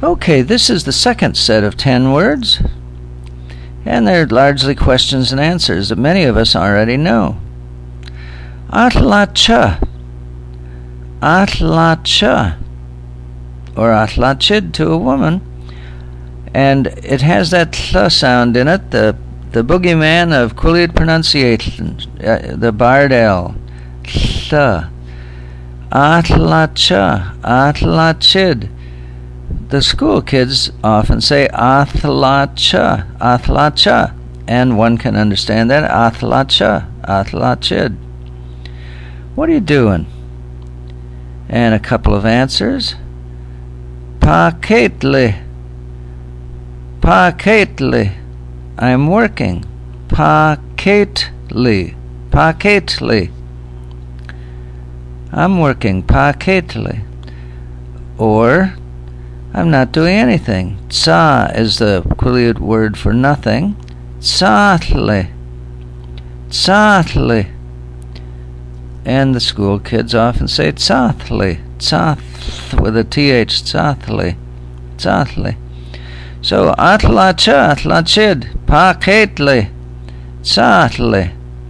Okay, this is the second set of 10 words, and they're largely questions and answers that many of us already know. Atlacha, atlacha, or atlachid to a woman, and it has that th sound in it, the boogeyman of Quileute pronunciation, the Bard L. Th. Atlacha, atlachid. The school kids often say atlacha, atlacha, and one can understand that, atlacha, atlachid. What are you doing? And a couple of answers. Paketli, paketli, I'm working. Paketli, paketli, I'm working. Paketli. Or, I'm not doing anything. Tsa is the Quileute word for nothing. Tsatle, tsatle. And the school kids often say tsatle, tsath with a th, tsatle, tsatle. So atlacha, atlachid, paketli, tsatle.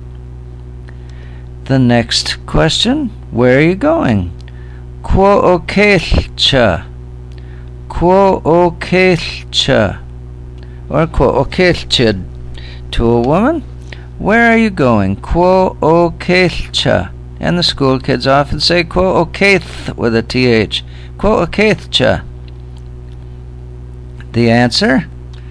The next question, where are you going? Quo okelcha, quo okelcha, or quo okelchid to a woman. Where are you going? Quo okelcha. And the school kids often say quo oketh with a th. Quo okethcha. The answer?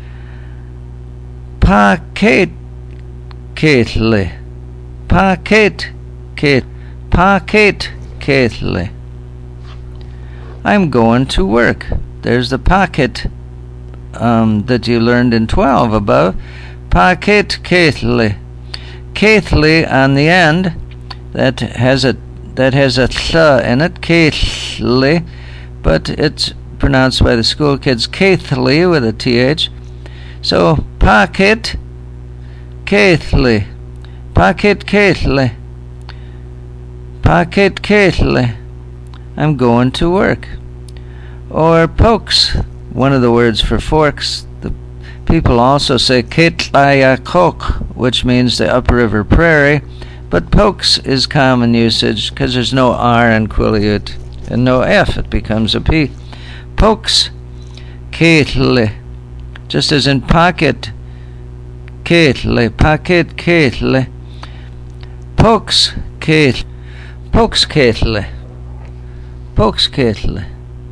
Paket ketli. Paket ket. Paket ketli. I'm going to work. There's the pocket that you learned in 12 above. Paket ketli. Ketli on the end, that has a th in it, ketli, but it's pronounced by the school kids ketli with a th. So paket ketli, paket ketli, paket ketli. I'm going to work. Or pokes, one of the words for forks. The people also say Ketlayakok, which means the upriver prairie, but pokes is common usage because there's no R in Quileute and no F. It becomes a P. Pokes, Ketle, just as in pocket, Ketle, pocket, Ketle. Pokes, Ketle, pokes, Ketle, pokes, Ketle.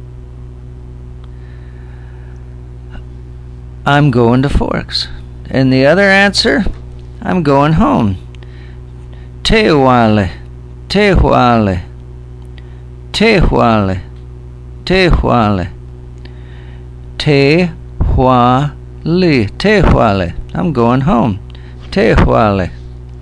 I'm going to Forks. And the other answer, I'm going home. Tehuale, tehuale, tehuale, tehuale, tehuale, tehuale. I'm going home. Tehuale.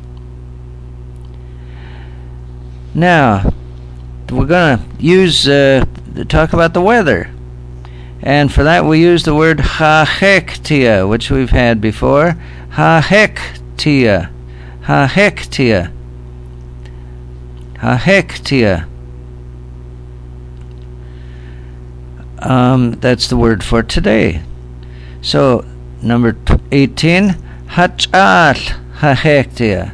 Now, we're going to talk about the weather. And for that we use the word hahektia, which we've had before. Hahektia, hahektia, hahektia. That's the word for today. So, number 18, hach'al hahektia.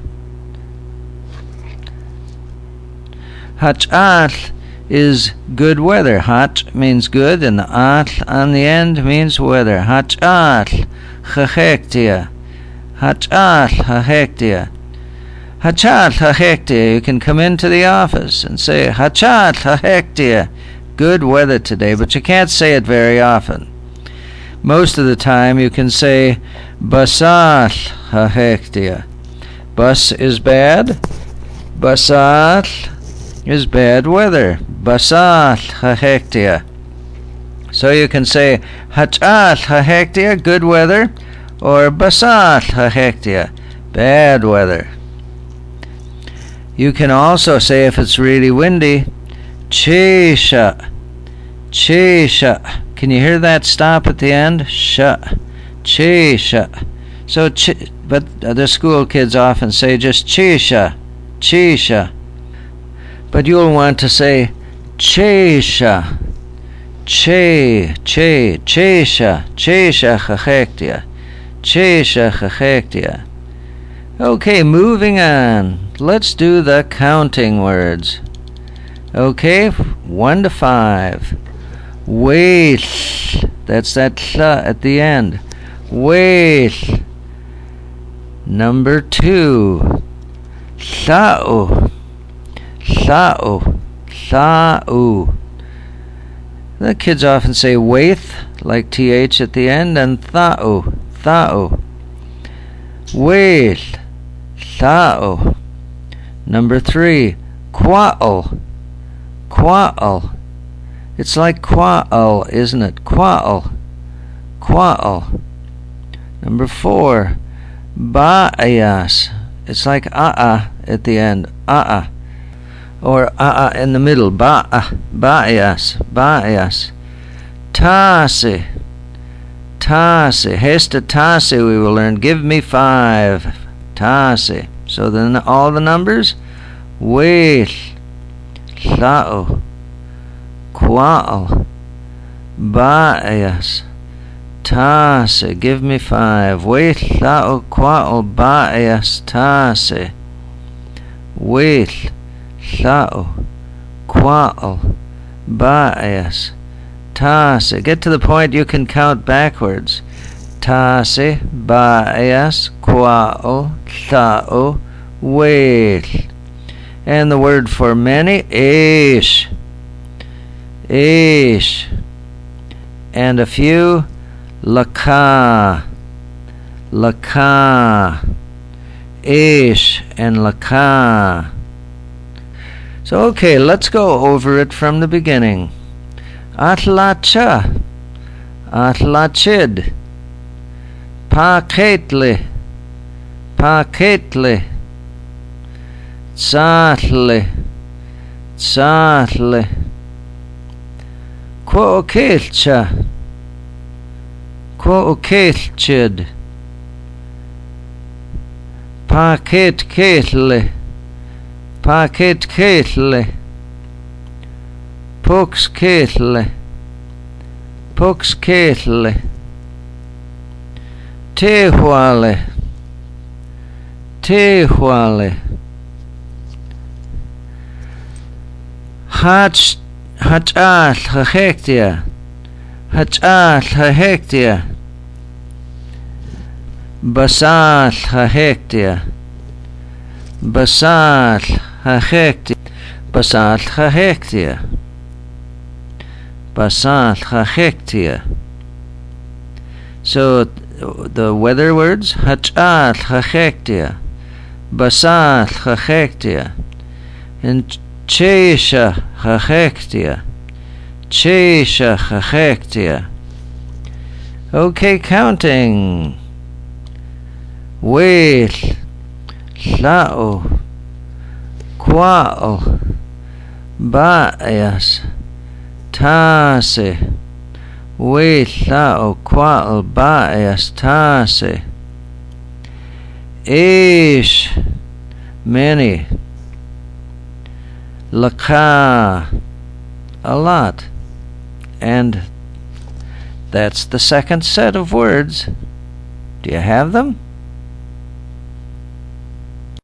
Hach'al is good weather. Hach means good, and the at on the end means weather. Hach'al hahektia. Hach'al hahektia. Hach'al hahektia. You can come into the office and say, Hach'al hahektia. Good weather today, but you can't say it very often. Most of the time you can say, Basal hahektia. Bus is bad. Basal is bad weather. Basal hahektia. So you can say Hach'al hahektia, good weather, or Basal hahektia, bad weather. You can also say, if it's really windy, Chisha, Chisha. Can you hear that stop at the end? Sha, Chisha. So, but the school kids often say just Chisha, Chisha. But you'll want to say Chisha, Chesha chachektia. Chesha chachektia. Okay, moving on. Let's do the counting words. Okay, 1 to 5. Weith. That's that th at the end. Weith. Number 2. Tha'u. Tha'u. Tha'u. The kids often say waith, like th at the end, and tha'u. Tha'u. Waith. Tha'u. Number 3. Qua'al. Qua'al. It's like qua'al, isn't it? Qua'al. Qua'al. Number 4. Ba'ayas. It's like a'a at the end. A'a. Or a'a in the middle. Ba'a. Ba'ayas. Ba'ayas. Tasi. Tasi. Hesta tasi we will learn. Give me 5. Tasi. So then all the numbers. Weith. Tha'u. Qua'al. Ba'ayas. Tasi. Give me 5. Weith. Tha'u. Qua'al. Ba'ayas. Tasi. Weith. Tha'u. Qua'al. Ba'ayas. Tasi. Get to the point you can count backwards. Tasi. Ba'ayas. Qua'al. Tha'u. Weith. And the word for many, ish. Ish. And a few, laka. Laka. Ish and laka. So okay, let's go over it from the beginning. Atlacha. Atlachid. Paketli. Paketli. Tsatle. Tsatle. Quokelcha. Quokelchid. Paket ketle. Paket ketle. Pux ketle. Pux ketle. Tehuale. Tehuale. Hach'al hahektia. Hach'al hahektia. Basal hahektia. Basal hahektia. Basal hahektia. Basal hahektia. So the weather words, hach'al hahektia. Basal hahektia. And Chesha chachektia. Chesha chachektia. Okay, counting. Weith. Tha'u. Qua'al. Ba'ayas. Tasi. Weith. Tha'u. Qua'al. Ba'ayas. Tasi. Ish. Many. Laka, a lot. And that's the second set of words. Do you have them?